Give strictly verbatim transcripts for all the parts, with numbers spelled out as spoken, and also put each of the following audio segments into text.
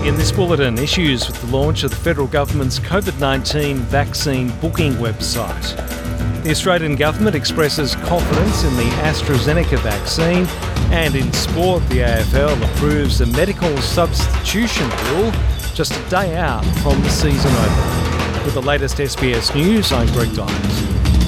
In this bulletin, issues with the launch of the federal government's COVID nineteen vaccine booking website. The Australian government expresses confidence in the AstraZeneca vaccine, and in sport, the A F L approves a medical substitution rule just a day out from the season opener. With the latest S B S News, I'm Greg Dines.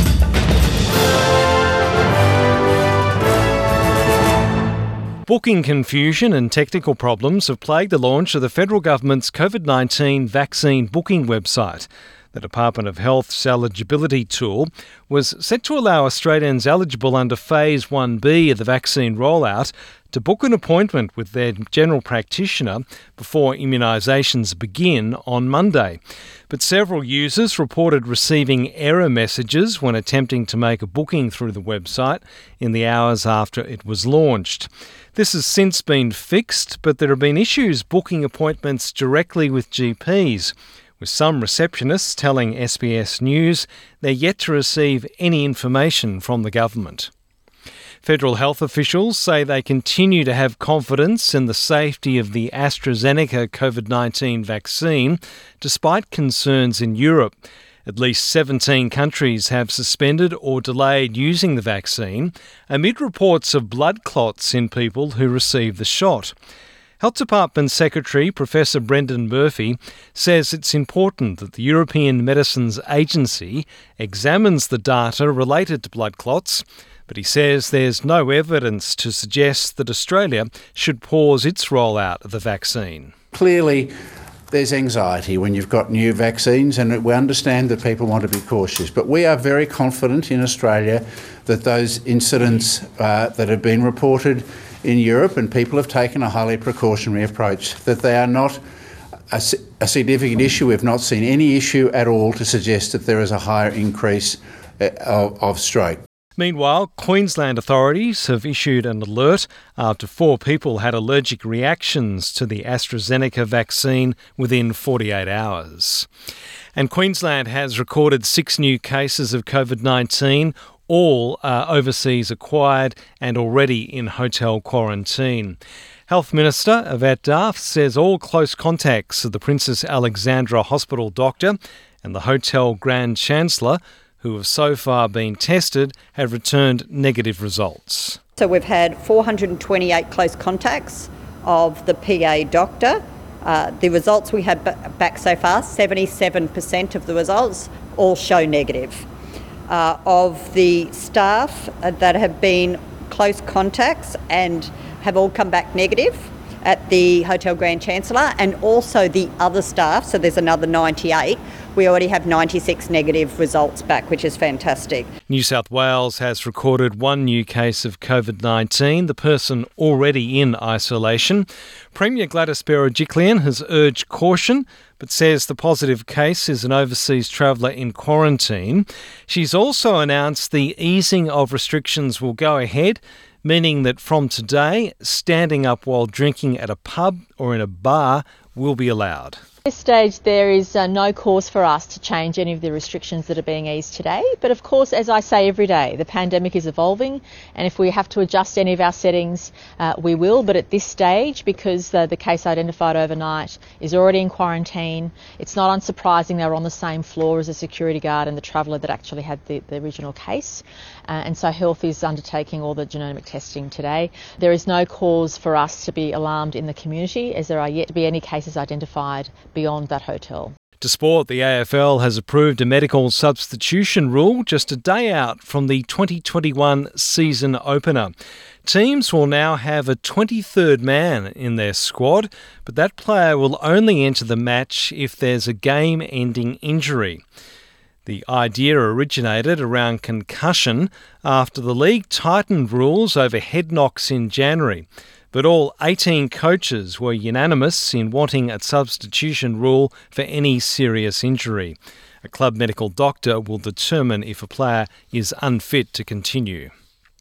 Booking confusion and technical problems have plagued the launch of the federal government's COVID nineteen vaccine booking website. The Department of Health's eligibility tool was set to allow Australians eligible under Phase one B of the vaccine rollout to book an appointment with their general practitioner before immunisations begin on Monday. But several users reported receiving error messages when attempting to make a booking through the website in the hours after it was launched. This has since been fixed, but there have been issues booking appointments directly with G Ps, with some receptionists telling S B S News they're yet to receive any information from the government. Federal health officials say they continue to have confidence in the safety of the AstraZeneca COVID nineteen vaccine, despite concerns in Europe. At least seventeen countries have suspended or delayed using the vaccine amid reports of blood clots in people who receive the shot. Health Department Secretary Professor Brendan Murphy says it's important that the European Medicines Agency examines the data related to blood clots, but he says there's no evidence to suggest that Australia should pause its rollout of the vaccine. Clearly, there's anxiety when you've got new vaccines, and we understand that people want to be cautious. But we are very confident in Australia that those incidents uh, that have been reported in Europe, and people have taken a highly precautionary approach, that they are not a, a significant issue. We've not seen any issue at all to suggest that there is a higher increase of, of stroke. Meanwhile, Queensland authorities have issued an alert after four people had allergic reactions to the AstraZeneca vaccine within forty-eight hours. And Queensland has recorded six new cases of COVID nineteen, all are overseas acquired and already in hotel quarantine. Health Minister Yvette D'Ath says all close contacts of the Princess Alexandra Hospital doctor and the Hotel Grand Chancellor, who have so far been tested, have returned negative results. So we've had four hundred twenty-eight close contacts of the P A doctor. Uh, the results we had b- back so far, seventy-seven percent of the results all show negative. Uh, of the staff uh, that have been close contacts and have all come back negative at the Hotel Grand Chancellor, and also the other staff, so there's another ninety-eight. We already have ninety-six negative results back, which is fantastic. New South Wales has recorded one new case of COVID nineteen, the person already in isolation. Premier Gladys Berejiklian has urged caution, but says the positive case is an overseas traveller in quarantine. She's also announced the easing of restrictions will go ahead, meaning that from today, standing up while drinking at a pub or in a bar will be allowed. At this stage, there is uh, no cause for us to change any of the restrictions that are being eased today. But of course, as I say every day, the pandemic is evolving, and if we have to adjust any of our settings, uh, we will. But at this stage, because the, the case identified overnight is already in quarantine, it's not unsurprising they were on the same floor as a security guard and the traveller that actually had the, the original case. Uh, and so Health is undertaking all the genomic testing today. There is no cause for us to be alarmed in the community, as there are yet to be any cases identified beyond that hotel. To sport, the A F L has approved a medical substitution rule just a day out from the twenty twenty-one season opener. Teams will now have a twenty-third man in their squad, but that player will only enter the match if there's a game-ending injury. The idea originated around concussion after the league tightened rules over head knocks in January. But all eighteen coaches were unanimous in wanting a substitution rule for any serious injury. A club medical doctor will determine if a player is unfit to continue.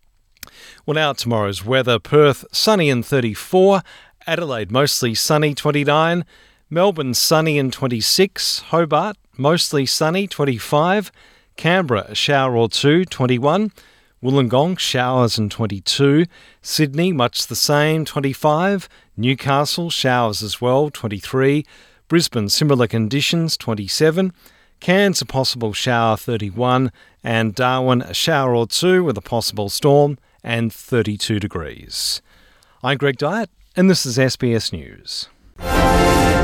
Well, now tomorrow's weather. Perth, sunny and thirty-four. Adelaide, mostly sunny, twenty-nine. Melbourne, sunny and twenty-six. Hobart, mostly sunny, twenty-five. Canberra, a shower or two, twenty-one. Wollongong, showers and twenty-two. Sydney, much the same, twenty-five. Newcastle, showers as well, twenty-three. Brisbane, similar conditions, twenty-seven. Cairns, a possible shower, thirty-one. And Darwin, a shower or two with a possible storm, and thirty-two degrees. I'm Greg Dyett, and this is S B S News.